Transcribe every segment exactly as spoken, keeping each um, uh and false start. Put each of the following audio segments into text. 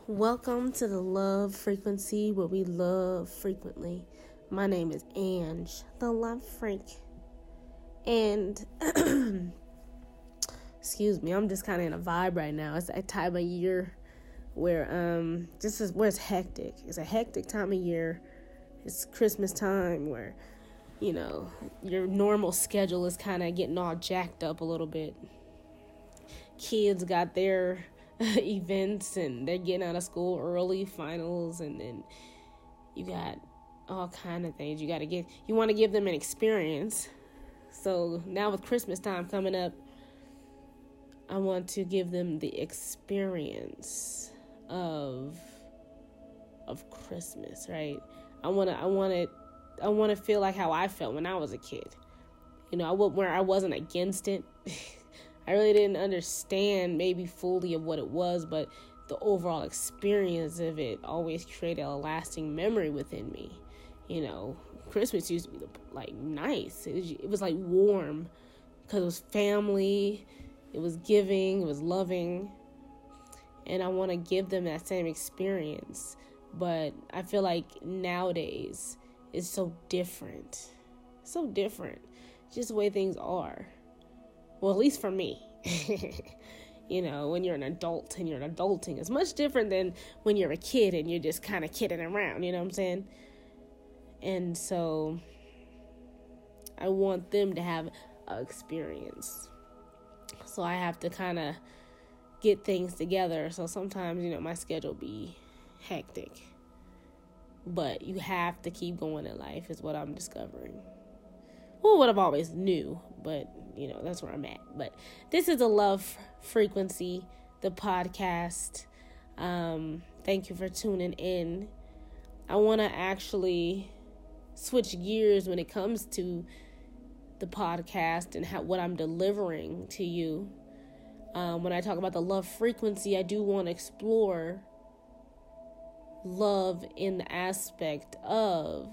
Welcome to the Love Frequency, where we love frequently. My name is Ange, the Love Freak. And, excuse me, I'm just kind of in a vibe right now. It's that time of year where, um, this is where it's hectic. It's a hectic time of year. It's Christmas time where, you know, your normal schedule is kind of getting all jacked up a little bit. Kids got their events and they're getting out of school early, finals, and then you got all kind of things you got to get. You want to give them an experience. So now with Christmas time coming up, I want to give them the experience of of Christmas, right? I want to I want to I want to feel like how I felt when I was a kid. You know, I where I wasn't against it. I really didn't understand maybe fully of what it was, but the overall experience of it always created a lasting memory within me. You know, Christmas used to be like nice. It was, it was like warm because it was family, it was giving, it was loving, and I want to give them that same experience. But I feel like nowadays it's so different, so different, just the way things are. Well, at least for me. You know, when you're an adult and you're adulting, it's much different than when you're a kid and you're just kind of kidding around, you know what I'm saying? And so I want them to have an experience. So I have to kind of get things together. So sometimes, you know, my schedule be hectic. But you have to keep going in life is what I'm discovering. Well, what I've always knew, but, you know, that's where I'm at. But this is a Love Frequency, the podcast. Um, thank you for tuning in. I want to actually switch gears when it comes to the podcast and how, what I'm delivering to you. Um, when I talk about the love frequency, I do want to explore love in the aspect of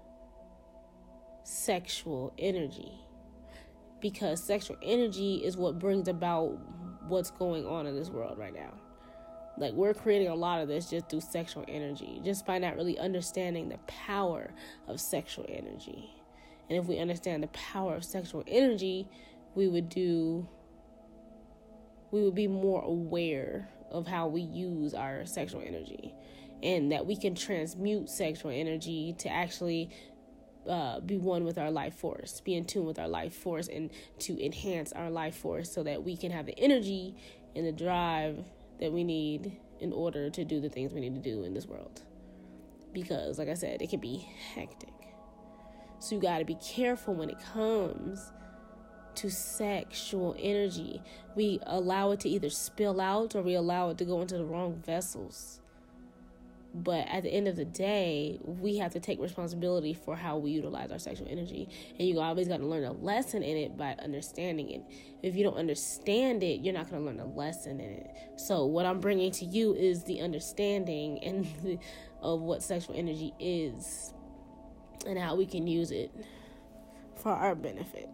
sexual energy, because sexual energy is what brings about what's going on in this world right now. Like, we're creating a lot of this just through sexual energy, just by not really understanding the power of sexual energy. And if we understand the power of sexual energy, we would do we would be more aware of how we use our sexual energy, and that we can transmute sexual energy to actually Uh, be one with our life force, be in tune with our life force, and to enhance our life force so that we can have the energy and the drive that we need in order to do the things we need to do in this world. Because, like I said, it can be hectic. So you got to be careful when it comes to sexual energy. We allow it to either spill out or we allow it to go into the wrong vessels. But at the end of the day, we have to take responsibility for how we utilize our sexual energy. And you always got to learn a lesson in it by understanding it. If you don't understand it, you're not going to learn a lesson in it. So what I'm bringing to you is the understanding and the, of what sexual energy is and how we can use it for our benefit.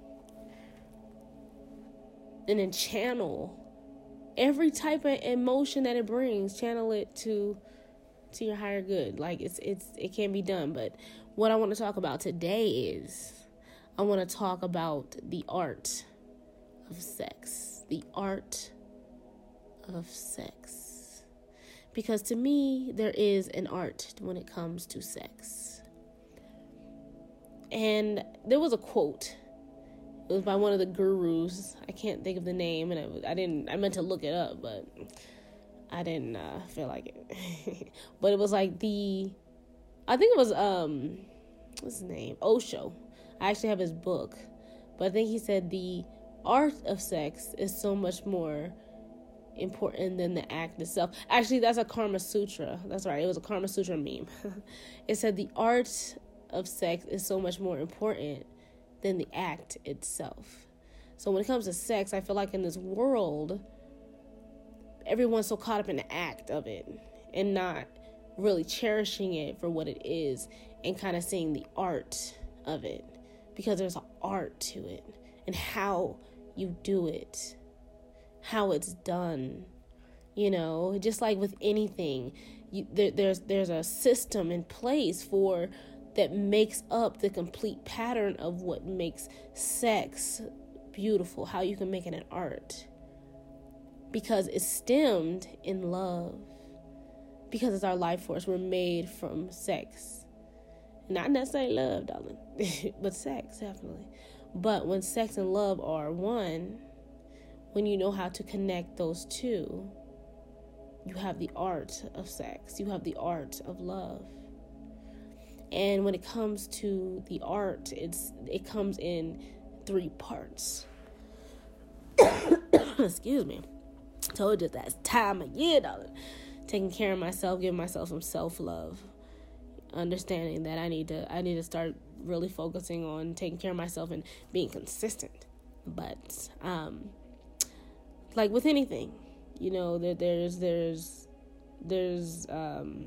And then channel every type of emotion that it brings, channel it to to your higher good. Like, it's it's it can be done. But what I want to talk about today is I want to talk about the art of sex. The art of sex. Because to me, there is an art when it comes to sex. And there was a quote. It was by one of the gurus. I can't think of the name, and it, I didn't. I meant to look it up, but I didn't uh, feel like it. But it was like the, I think it was, um, what's his name? Osho. I actually have his book. But I think he said the art of sex is so much more important than the act itself. Actually, that's a Karma Sutra. That's right. It was a Karma Sutra meme. It said the art of sex is so much more important than the act itself. So when it comes to sex, I feel like in this world, everyone's so caught up in the act of it and not really cherishing it for what it is and kind of seeing the art of it, because there's an art to it and how you do it, how it's done, You know, just like with anything, you, there, there's there's a system in place for that makes up the complete pattern of what makes sex beautiful, how you can make it an art. Because it's stemmed in love. Because it's our life force. We're made from sex. Not necessarily love, darling, but sex, definitely. But when sex and love are one, when you know how to connect those two, you have the art of sex. You have the art of love. And when it comes to the art, it's it comes in three parts. Excuse me. Told you that time of year, darling. Taking care of myself, giving myself some self-love. Understanding that I need to I need to start really focusing on taking care of myself and being consistent. But um like with anything, you know, there there's there's there's um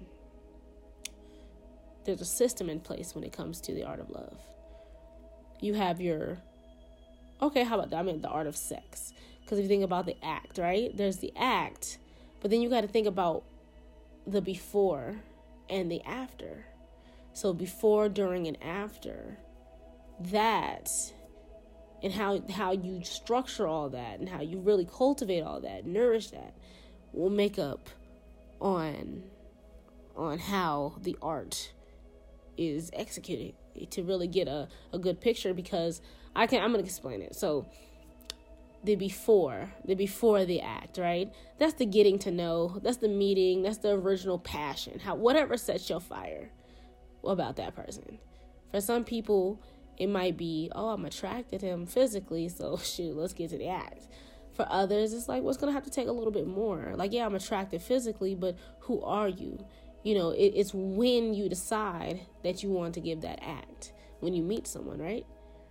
there's a system in place when it comes to the art of love. You have your okay, how about that? I mean the art of sex. Because if you think about the act, right? There's the act, but then you got to think about the before and the after. So before, during, and after, that, and how how you structure all that, and how you really cultivate all that, nourish that, will make up on on how the art is executed to really get a, a good picture. Because I can I'm gonna explain it. So the before, the before the act, right? That's the getting to know. That's the meeting. That's the original passion. How whatever sets your fire about that person. For some people, it might be, oh, I'm attracted to him physically, so shoot, let's get to the act. For others, it's like, well, it's gonna have to take a little bit more. Like, yeah, I'm attracted physically, but who are you? You know, it, it's when you decide that you want to give that act when you meet someone, right?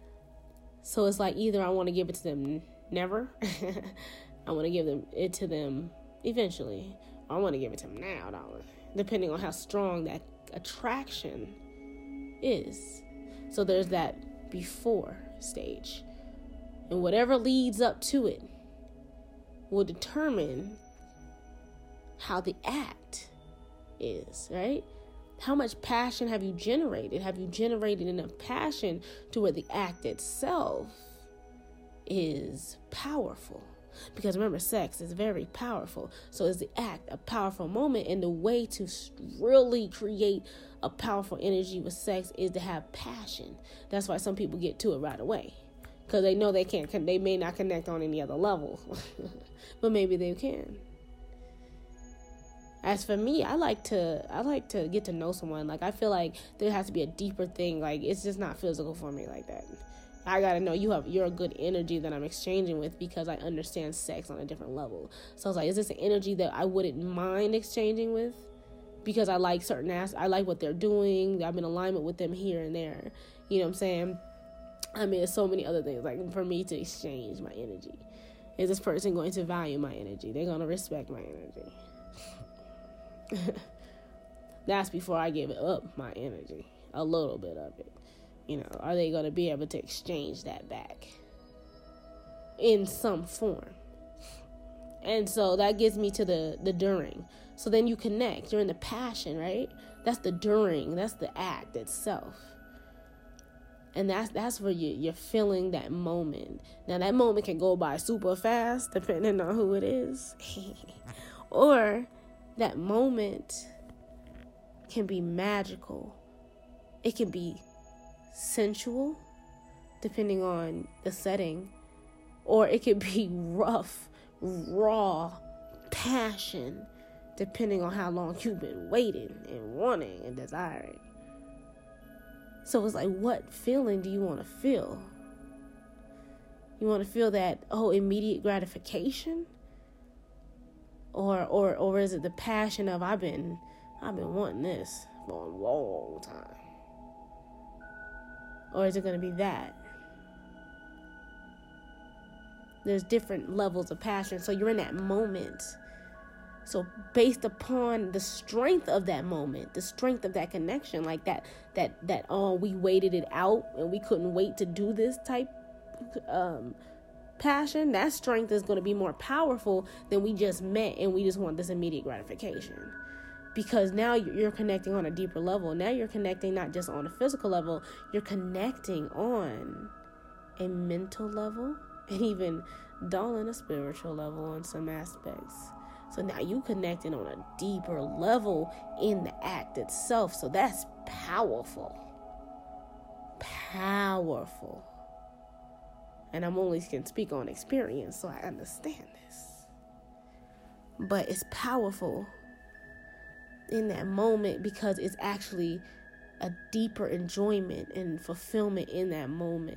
So it's like either I want to give it to them never, I want to give them it to them eventually, or I want to give it to them now, darling, depending on how strong that attraction is. So there's that before stage, and whatever leads up to it will determine how the act is, right? How much passion have you generated? Have you generated enough passion to where the act itself is powerful? Because remember, sex is very powerful. So is the act a powerful moment? And the way to really create a powerful energy with sex is to have passion. That's why some people get to it right away, because they know they can't. They may not connect on any other level, but maybe they can. As for me, I like to I like to get to know someone. Like, I feel like there has to be a deeper thing. Like, it's just not physical for me like that. I gotta know you have you're a good energy that I'm exchanging with, because I understand sex on a different level. So I was like, is this an energy that I wouldn't mind exchanging with? Because I like certain as I like what they're doing. I'm in alignment with them here and there. You know what I'm saying? I mean, there's so many other things like for me to exchange my energy. Is this person going to value my energy? They're gonna respect my energy. That's before I give up my energy, a little bit of it. You know, are they going to be able to exchange that back in some form? And so that gets me to the the during. So then you connect. You're in the passion, right? That's the during. That's the act itself. And that's that's where you, you're feeling that moment. Now, that moment can go by super fast, depending on who it is. Or that moment can be magical. It can be sensual, depending on the setting. Or it could be rough, raw passion, depending on how long you've been waiting and wanting and desiring. So it's like, what feeling do you want to feel? You want to feel that, oh, immediate gratification? Or or or is it the passion of I've been I've been wanting this for a long time? Or is it going to be that? There's different levels of passion. So you're in that moment. So based upon the strength of that moment, the strength of that connection, like that, that, that, oh, we waited it out and we couldn't wait to do this type um, passion, that strength is going to be more powerful than we just met and we just want this immediate gratification. Because now you're connecting on a deeper level. Now you're connecting not just on a physical level, you're connecting on a mental level and even on a spiritual level on some aspects. So now you connecting on a deeper level in the act itself. So that's powerful. Powerful. And I'm only can speak on experience, so I understand this. But it's powerful in that moment because it's actually a deeper enjoyment and fulfillment in that moment.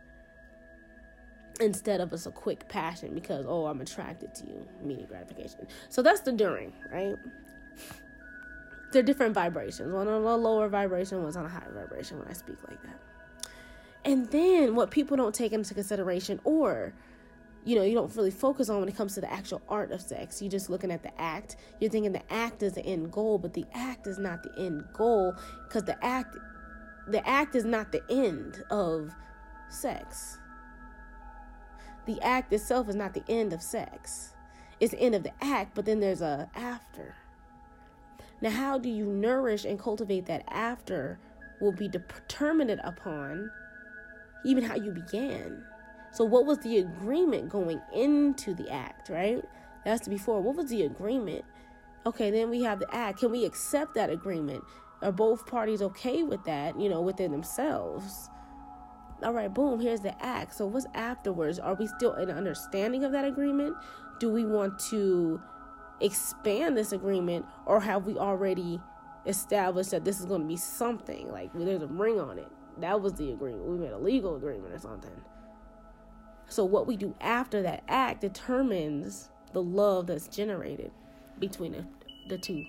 Instead of us a quick passion because, oh, I'm attracted to you, immediate gratification. So that's the during, right? They're different vibrations. One on a lower vibration, one's on a higher vibration when I speak like that. And then what people don't take into consideration, or, you know, you don't really focus on when it comes to the actual art of sex. You're just looking at the act. You're thinking the act is the end goal, but the act is not the end goal because the act, the act is not the end of sex. The act itself is not the end of sex. It's the end of the act, but then there's a after. Now, how do you nourish and cultivate that after will be determined upon even how you began. So what was the agreement going into the act, right? That's before. What was the agreement? Okay, then we have the act. Can we accept that agreement? Are both parties okay with that, you know, within themselves? All right, boom, here's the act. So what's afterwards? Are we still in understanding of that agreement? Do we want to expand this agreement, or have we already established that this is going to be something? Like, well, there's a ring on it. That was the agreement. We made a legal agreement or something. So what we do after that act determines the love that's generated between the, the two.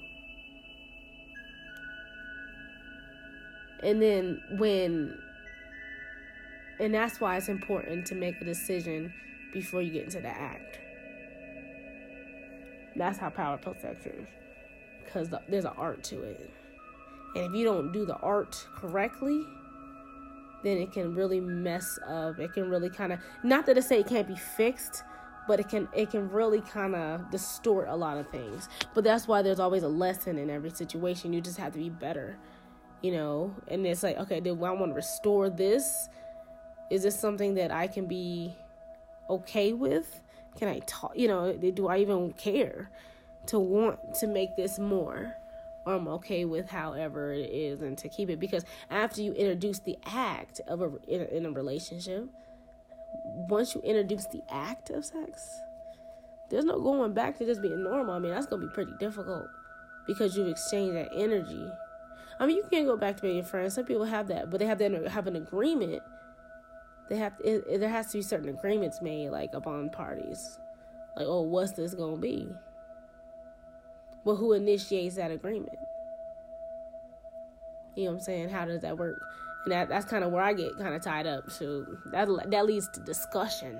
And then when, and that's why it's important to make a decision before you get into the act. That's how powerful sex is, because the, there's an art to it. And if you don't do the art correctly, then it can really mess up. It can really kind of, not that to say it can't be fixed, but it can it can really kind of distort a lot of things. But that's why there's always a lesson in every situation. You just have to be better, you know. And it's like, okay, do I want to restore this? Is this something that I can be okay with? Can I talk, you know, do I even care to want to make this more? Or I'm okay with however it is and to keep it. Because after you introduce the act of a, in, a, in a relationship, once you introduce the act of sex, there's no going back to just being normal. I mean, that's going to be pretty difficult because you've exchanged that energy. I mean, you can't go back to being your friends. Some people have that, but they have to have an agreement. They have to, it, there has to be certain agreements made, like upon parties. Like, oh, what's this going to be? Well, who initiates that agreement? You know what I'm saying? How does that work? And that, that's kind of where I get kind of tied up. So that, that leads to discussion.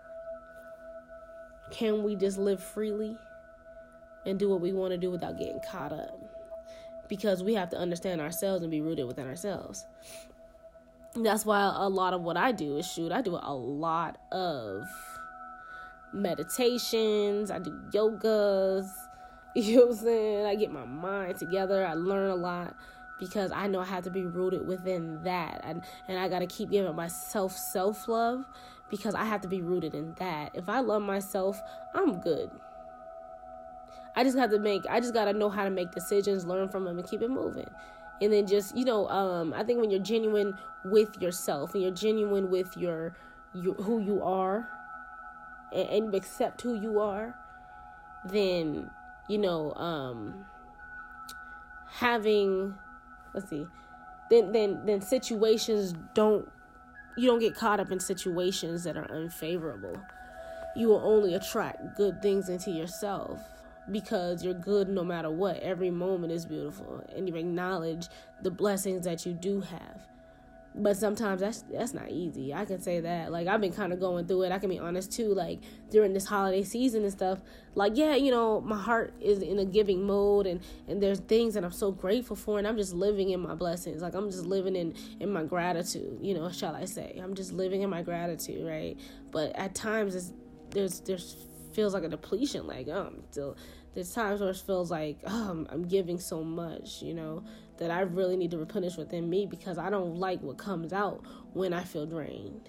Can we just live freely and do what we want to do without getting caught up? Because we have to understand ourselves and be rooted within ourselves. That's why a lot of what I do is, shoot, I do a lot of meditations. I do yogas. You know what I'm saying? I get my mind together. I learn a lot because I know I have to be rooted within that. And, and I got to keep giving myself self-love because I have to be rooted in that. If I love myself, I'm good. I just have to make, I just got to know how to make decisions, learn from them, and keep it moving. And then just, you know, um, I think when you're genuine with yourself and you're genuine with your, your who you are and, and you accept who you are, then, you know, um, having, let's see, then, then, then situations don't, you don't get caught up in situations that are unfavorable. You will only attract good things into yourself because you're good no matter what. Every moment is beautiful and you acknowledge the blessings that you do have. But sometimes that's that's not easy. I can say that. Like, I've been kind of going through it. I can be honest, too. Like, during this holiday season and stuff. Like, yeah, you know, my heart is in a giving mode. And, and there's things that I'm so grateful for. And I'm just living in my blessings. Like, I'm just living in, in my gratitude, you know, shall I say. I'm just living in my gratitude, right? But at times, it's, there's there's feels like a depletion. Like, um, still, there's times where it feels like, oh, I'm, I'm giving so much, you know, that I really need to replenish within me, because I don't like what comes out when I feel drained.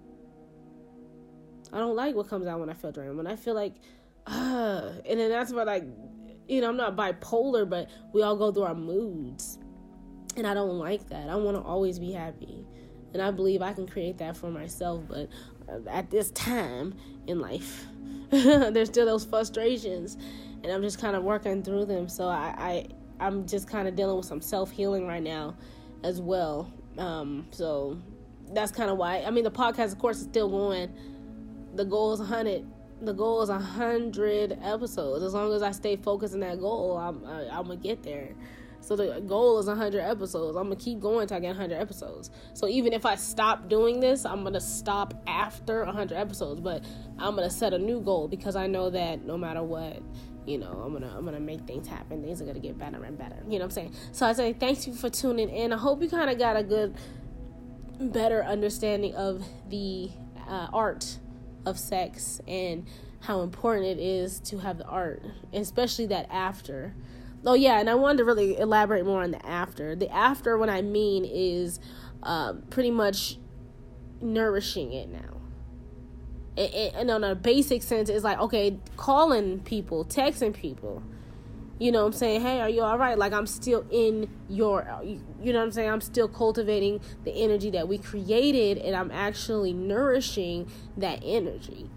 I don't like what comes out when I feel drained. When I feel like, uh, and then that's why, like, you know, I'm not bipolar, but we all go through our moods. And I don't like that. I want to always be happy. And I believe I can create that for myself. But at this time in life, there's still those frustrations. And I'm just kind of working through them. So I... I I'm just kind of dealing with some self-healing right now as well. Um, so that's kind of why. I mean, the podcast, of course, is still going. The goal is one hundred. The goal is one hundred episodes. As long as I stay focused on that goal, I'm, I, I'm going to get there. So the goal is one hundred episodes. I'm going to keep going until I get one hundred episodes. So even if I stop doing this, I'm going to stop after one hundred episodes. But I'm going to set a new goal, because I know that no matter what, you know, I'm gonna I'm gonna make things happen. Things are gonna get better and better. You know what I'm saying? So I say thank you for tuning in. I hope you kind of got a good, better understanding of the uh, art of sex and how important it is to have the art, especially that after. Oh yeah, and I wanted to really elaborate more on the after. The after, what I mean is um, pretty much nourishing it now. And on a basic sense, it's like, okay, calling people, texting people, you know what I'm saying? Hey, are you all right? Like, I'm still in your, you know what I'm saying? I'm still cultivating the energy that we created, and I'm actually nourishing that energy.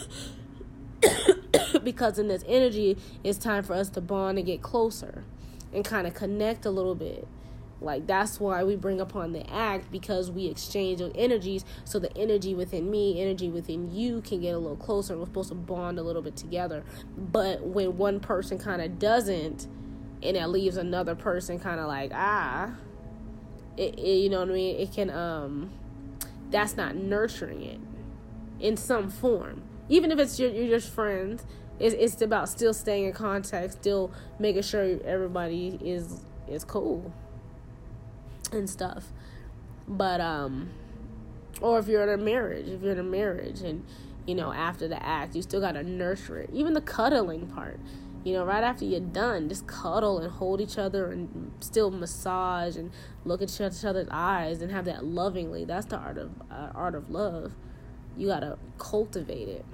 Because in this energy, it's time for us to bond and get closer and kind of connect a little bit. Like, that's why we bring upon the act, because we exchange those energies, so the energy within me, energy within you can get a little closer, and we're supposed to bond a little bit together. But when one person kind of doesn't, and it leaves another person kind of like, ah, it, it, you know what I mean? It can, um, that's not nurturing it in some form. Even if it's your, you're just friends, it's, it's about still staying in contact, still making sure everybody is is cool and stuff. But um or if you're in a marriage if you're in a marriage and, you know, after the act, you still got to nurture it. Even the cuddling part, you know, right after you're done, just cuddle and hold each other and still massage and look at each other's eyes and have that lovingly. That's the art of uh, art of love. You got to cultivate it.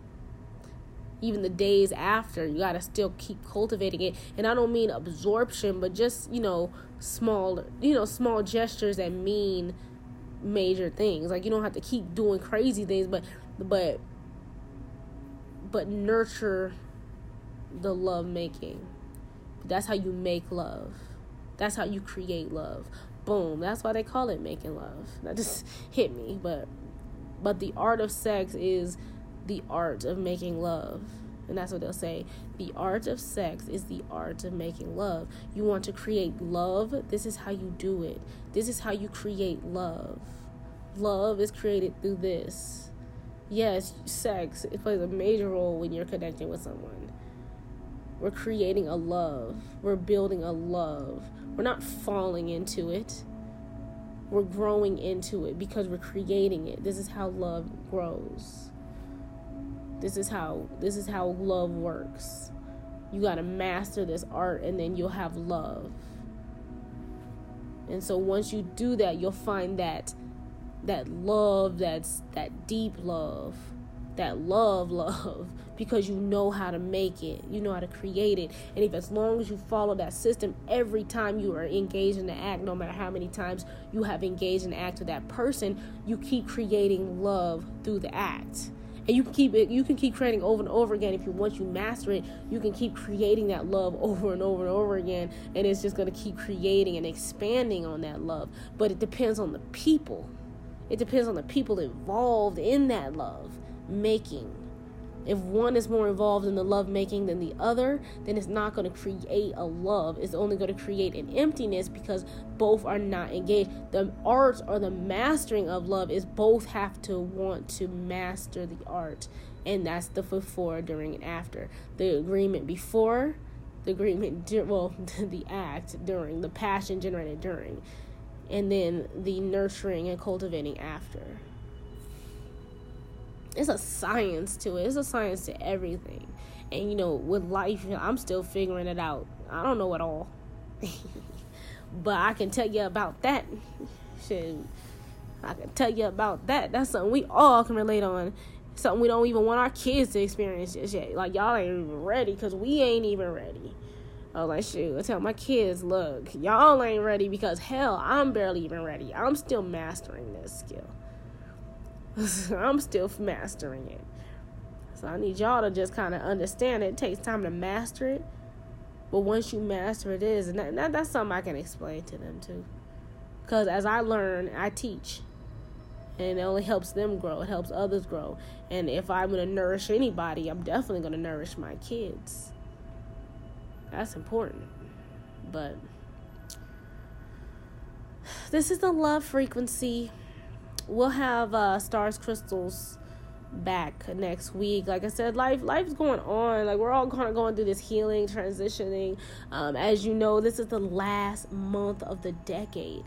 Even the days after, you got to still keep cultivating it. And I don't mean absorption, but just, you know, small, you know, small gestures that mean major things. Like, you don't have to keep doing crazy things, but, but, but nurture the love making. That's how you make love. That's how you create love. Boom. That's why they call it making love. That just hit me. But, but the art of sex is the art of making love. And that's what they'll say. The art of sex is the art of making love. You want to create love? This is how you do it. This is how you create love. Love is created through this. Yes, sex, it plays a major role when you're connecting with someone. We're creating a love. We're building a love. We're not falling into it. We're growing into it because we're creating it. This is how love grows. This is how this is how love works. You got to master this art, and then you'll have love. And so once you do that, you'll find that that love, that's that deep love, that love love, because you know how to make it. You know how to create it. And if as long as you follow that system, every time you are engaged in the act, no matter how many times you have engaged in the act with that person, you keep creating love through the act. And you can keep it, you can keep creating over and over again. If you once you master it, you can keep creating that love over and over and over again. And it's just going to keep creating and expanding on that love. But it depends on the people. It depends on the people involved in that love making. If one is more involved in the love making than the other, then it's not going to create a love. It's only going to create an emptiness because both are not engaged. The art or the mastering of love is both have to want to master the art. And that's the before, during, and after. The agreement before, the agreement, well, the act during, the passion generated during, and then the nurturing and cultivating after. It's a science to it. It's a science to everything. And, you know, with life, I'm still figuring it out. I don't know it all. But I can tell you about that. Shit. I can tell you about that. That's something we all can relate on. Something we don't even want our kids to experience just yet. Like, y'all ain't even ready because we ain't even ready. I was like, shoot, I tell my kids, look, y'all ain't ready because, hell, I'm barely even ready. I'm still mastering this skill. I'm still mastering it. So I need y'all to just kind of understand it. It takes time to master it. But once you master it is, and that, that, that's something I can explain to them too. Because as I learn, I teach. And it only helps them grow. It helps others grow. And if I'm going to nourish anybody, I'm definitely going to nourish my kids. That's important. But this is the love frequency. We'll have uh, Stars Crystals back next week. Like I said, life life's going on. Like, we're all kind of going through this healing, transitioning. Um, as you know, this is the last month of the decade.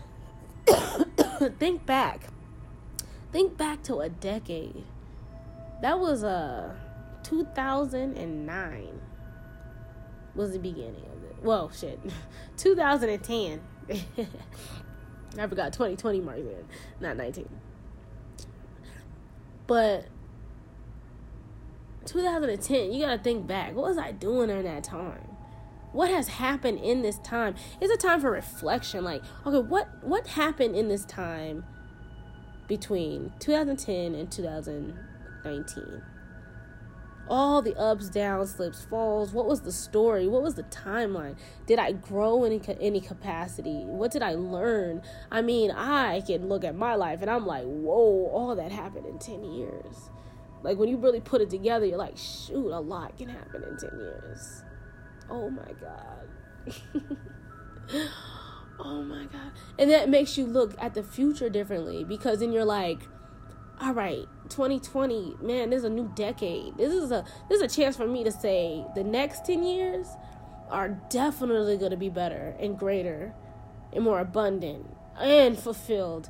Think back. Think back to a decade. That was uh, two thousand nine was the beginning of it. Well, shit. two thousand ten. I forgot twenty twenty mark then, not nineteen. But two thousand ten, you gotta think back. What was I doing during that time? What has happened in this time? It's a time for reflection. Like, okay, what what happened in this time between two thousand ten and two thousand nineteen? All the ups, downs, slips, falls. What was the story? What was the timeline? Did I grow in any, any capacity? What did I learn? I mean, I can look at my life and I'm like, whoa, all that happened in ten years. Like, when you really put it together, you're like, shoot, a lot can happen in ten years. Oh my God. Oh my God. And that makes you look at the future differently, because then you're like, all right, twenty twenty, man, this is a new decade. This is a this is a chance for me to say the next ten years are definitely going to be better and greater and more abundant and fulfilled,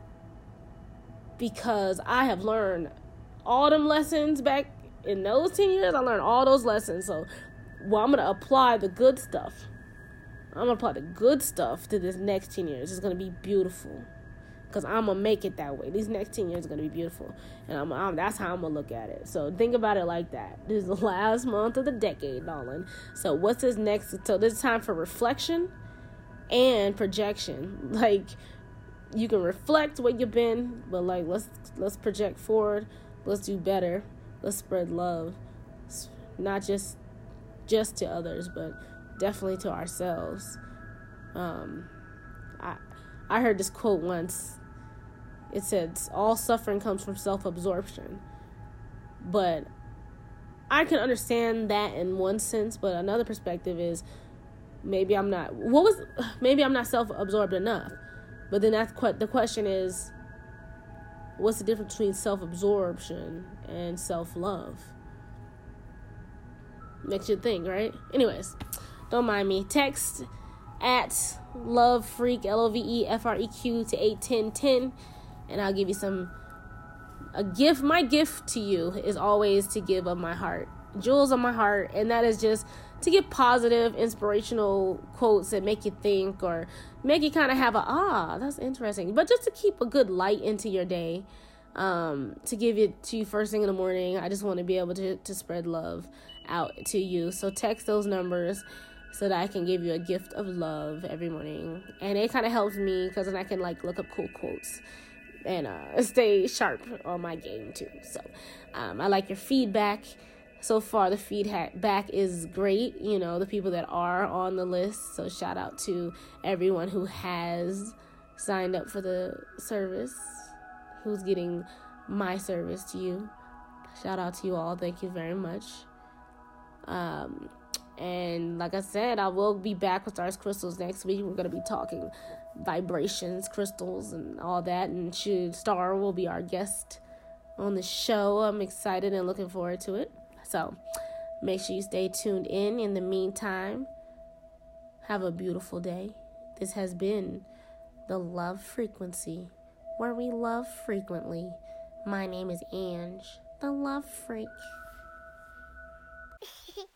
because I have learned all them lessons back in those ten years. I learned all those lessons. So, well, I'm going to apply the good stuff. I'm going to apply the good stuff to this next ten years. It's going to be beautiful. Because I'm going to make it that way. These next ten years are going to be beautiful. And I'm, I'm, that's how I'm going to look at it. So think about it like that. This is the last month of the decade, darling. So what's this next? So this is time for reflection and projection. Like, you can reflect where you've been, but like, let's let's project forward. Let's do better. Let's spread love. Not just just to others, but definitely to ourselves. Um, I I heard this quote once. It said, all suffering comes from self-absorption. But I can understand that in one sense, but another perspective is maybe I'm not, what was, maybe I'm not self-absorbed enough. But then that's quite, the question is, what's the difference between self-absorption and self-love? Makes you think, right? Anyways, don't mind me. Text at Love Freak, L O V E F R E Q, to eight ten ten, and I'll give you some, a gift. My gift to you is always to give of my heart, jewels of my heart, and that is just to give positive, inspirational quotes that make you think, or make you kind of have a, ah, that's interesting, but just to keep a good light into your day, um, to give it to you first thing in the morning. I just want to be able to, to spread love out to you. So text those numbers so that I can give you a gift of love every morning. And it kind of helps me, because then I can like look up cool quotes and uh, stay sharp on my game too. So um, I like your feedback. So far, the feedback is great. You know, the people that are on the list. So shout out to everyone who has signed up for the service, who's getting my service to you. Shout out to you all. Thank you very much. Um, and like I said, I will be back with Stars Crystals next week. We're going to be talking vibrations, crystals, and all that. And she, Star will be our guest on the show. I'm excited and looking forward to it. So make sure you stay tuned in. In the meantime, have a beautiful day. This has been the Love Frequency, where we love frequently. My name is Ange, the Love Freak.